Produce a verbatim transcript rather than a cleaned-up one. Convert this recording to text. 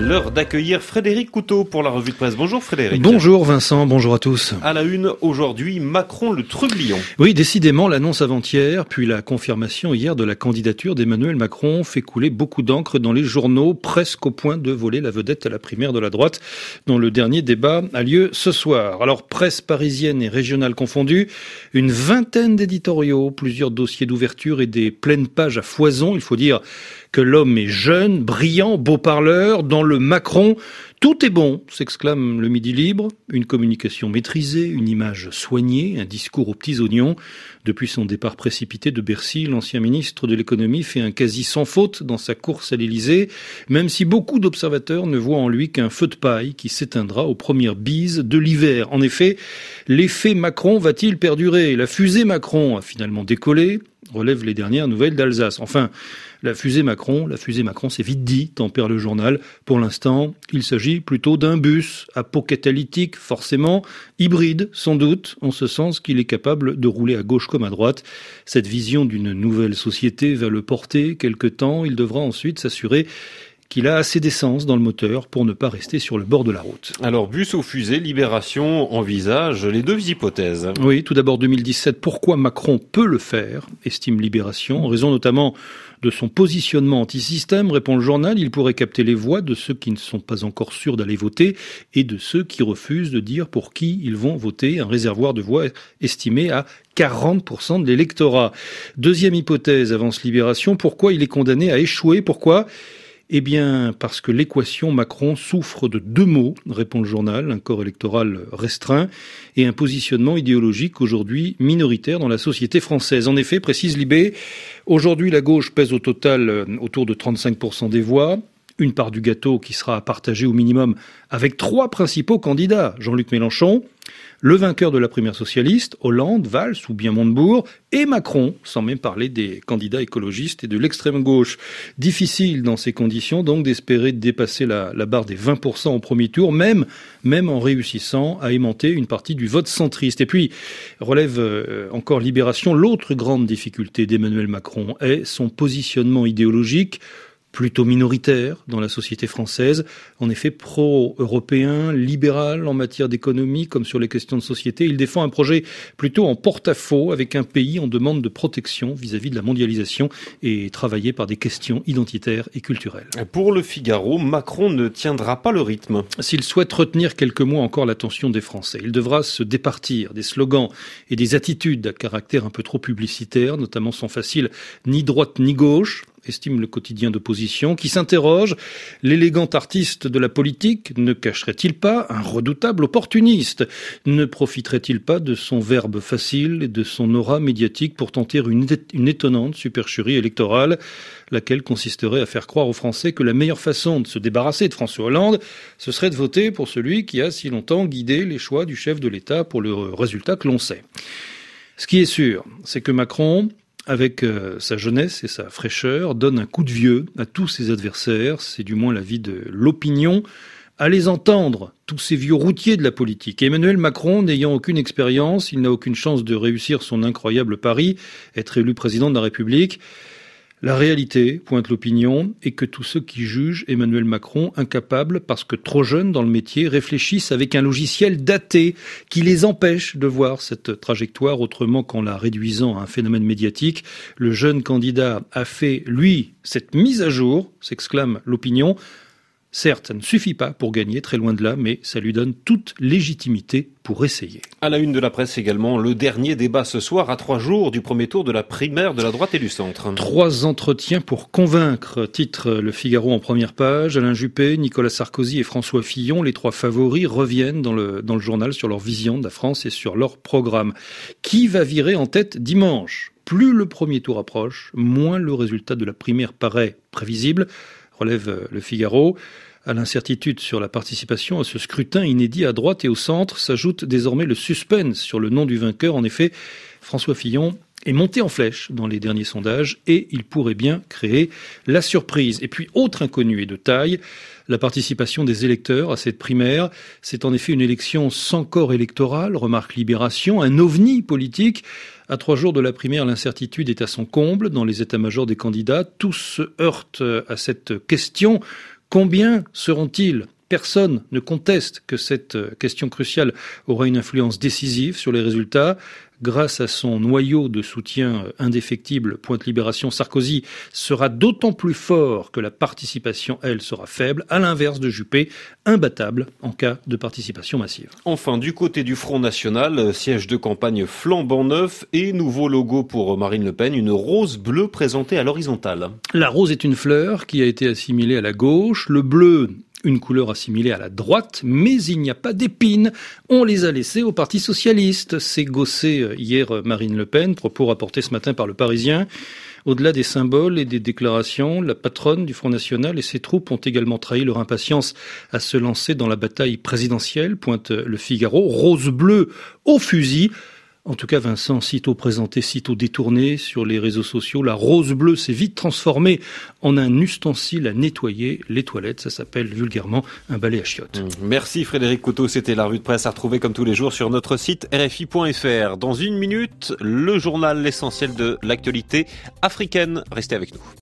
L'heure d'accueillir Frédéric Couteau pour la revue de presse. Bonjour Frédéric. Bonjour Vincent, bonjour à tous. À la une aujourd'hui, Macron le trublion. Oui, décidément, l'annonce avant-hier, puis la confirmation hier de la candidature d'Emmanuel Macron fait couler beaucoup d'encre dans les journaux, presque au point de voler la vedette à la primaire de la droite, dont le dernier débat a lieu ce soir. Alors, presse parisienne et régionale confondues, une vingtaine d'éditoriaux, plusieurs dossiers d'ouverture et des pleines pages à foison, il faut dire que l'homme est jeune, brillant, beau parleur. Dans le Macron, tout est bon, s'exclame le Midi Libre. Une communication maîtrisée, une image soignée, un discours aux petits oignons. Depuis son départ précipité de Bercy, l'ancien ministre de l'économie fait un quasi sans faute dans sa course à l'Élysée, même si beaucoup d'observateurs ne voient en lui qu'un feu de paille qui s'éteindra aux premières bises de l'hiver. En effet, l'effet Macron va-t-il perdurer ? La fusée Macron a finalement décollé, relèvent les dernières nouvelles d'Alsace. Enfin, la fusée Macron, la fusée Macron, c'est vite dit, tempère le journal. Pour l'instant, il s'agit plutôt d'un bus apocatalytique, forcément, hybride, sans doute, en ce sens qu'il est capable de rouler à gauche comme à droite. Cette vision d'une nouvelle société va le porter quelque temps. Il devra ensuite s'assurer qu'il a assez d'essence dans le moteur pour ne pas rester sur le bord de la route. Alors, bus ou fusée, Libération envisage les deux hypothèses. Oui, tout d'abord deux mille dix-sept, pourquoi Macron peut le faire, estime Libération, en raison notamment de son positionnement anti-système, répond le journal, il pourrait capter les voix de ceux qui ne sont pas encore sûrs d'aller voter et de ceux qui refusent de dire pour qui ils vont voter, un réservoir de voix estimé à quarante pour cent de l'électorat. Deuxième hypothèse, avance Libération, pourquoi il est condamné à échouer, pourquoi ? Eh bien, parce que l'équation Macron souffre de deux mots, répond le journal, un corps électoral restreint et un positionnement idéologique aujourd'hui minoritaire dans la société française. En effet, précise Libé, aujourd'hui la gauche pèse au total autour de trente-cinq pour cent des voix, une part du gâteau qui sera partagée au minimum avec trois principaux candidats, Jean-Luc Mélenchon, le vainqueur de la primaire socialiste, Hollande, Valls ou bien Montebourg, et Macron, sans même parler des candidats écologistes et de l'extrême gauche. Difficile dans ces conditions donc d'espérer dépasser la, la barre des vingt pour cent au premier tour, même, même en réussissant à aimanter une partie du vote centriste. Et puis, relève euh, encore Libération, l'autre grande difficulté d'Emmanuel Macron est son positionnement idéologique, plutôt minoritaire dans la société française, en effet pro-européen, libéral en matière d'économie comme sur les questions de société. Il défend un projet plutôt en porte-à-faux avec un pays en demande de protection vis-à-vis de la mondialisation et travaillé par des questions identitaires et culturelles. Pour le Figaro, Macron ne tiendra pas le rythme. S'il souhaite retenir quelques mois encore l'attention des Français, il devra se départir des slogans et des attitudes à caractère un peu trop publicitaire, notamment sans facile ni droite ni gauche, estime le quotidien d'opposition, qui s'interroge, l'élégant artiste de la politique ne cacherait-il pas un redoutable opportuniste ? Ne profiterait-il pas de son verbe facile et de son aura médiatique pour tenter une, une étonnante supercherie électorale, laquelle consisterait à faire croire aux Français que la meilleure façon de se débarrasser de François Hollande, ce serait de voter pour celui qui a si longtemps guidé les choix du chef de l'État pour le résultat que l'on sait. Ce qui est sûr, c'est que Macron, avec euh, sa jeunesse et sa fraîcheur, donne un coup de vieux à tous ses adversaires, c'est du moins l'avis de l'opinion, à les entendre, tous ces vieux routiers de la politique. Emmanuel Macron, n'ayant aucune expérience, il n'a aucune chance de réussir son incroyable pari, être élu président de la République. La réalité, pointe l'opinion, est que tous ceux qui jugent Emmanuel Macron incapable, parce que trop jeune dans le métier, réfléchissent avec un logiciel daté qui les empêche de voir cette trajectoire autrement qu'en la réduisant à un phénomène médiatique. Le jeune candidat a fait, lui, cette mise à jour, s'exclame l'opinion. Certes, ça ne suffit pas pour gagner, très loin de là, mais ça lui donne toute légitimité pour essayer. À la une de la presse également, le dernier débat ce soir à trois jours du premier tour de la primaire de la droite et du centre. Trois entretiens pour convaincre, titre Le Figaro en première page. Alain Juppé, Nicolas Sarkozy et François Fillon, les trois favoris, reviennent dans le, dans le journal sur leur vision de la France et sur leur programme. Qui va virer en tête dimanche ? Plus le premier tour approche, moins le résultat de la primaire paraît prévisible, relève Le Figaro. À l'incertitude sur la participation à ce scrutin inédit à droite et au centre s'ajoute désormais le suspense sur le nom du vainqueur. En effet, François Fillon est monté en flèche dans les derniers sondages et il pourrait bien créer la surprise. Et puis, autre inconnu et de taille, la participation des électeurs à cette primaire. C'est en effet une élection sans corps électoral, remarque Libération, un ovni politique. À trois jours de la primaire, l'incertitude est à son comble dans les états-majors des candidats. Tous se heurtent à cette question. Combien seront-ils ? Personne ne conteste que cette question cruciale aura une influence décisive sur les résultats. Grâce à son noyau de soutien indéfectible, Pointe Libération, Sarkozy sera d'autant plus fort que la participation, elle, sera faible, à l'inverse de Juppé, imbattable en cas de participation massive. Enfin, du côté du Front National, siège de campagne flambant neuf et nouveau logo pour Marine Le Pen, une rose bleue présentée à l'horizontale. La rose est une fleur qui a été assimilée à la gauche, le bleu une couleur assimilée à la droite, mais il n'y a pas d'épines. On les a laissées au Parti socialiste. C'est gossé hier Marine Le Pen, propos rapportés ce matin par Le Parisien. Au-delà des symboles et des déclarations, la patronne du Front National et ses troupes ont également trahi leur impatience à se lancer dans la bataille présidentielle, pointe Le Figaro. Rose bleue au fusil. En tout cas, Vincent, sitôt présenté, sitôt détourné sur les réseaux sociaux, la rose bleue s'est vite transformée en un ustensile à nettoyer les toilettes. Ça s'appelle vulgairement un balai à chiottes. Merci Frédéric Couteau, c'était la revue de presse à retrouver comme tous les jours sur notre site R F I point F R. Dans une minute, le journal, l'essentiel de l'actualité africaine. Restez avec nous.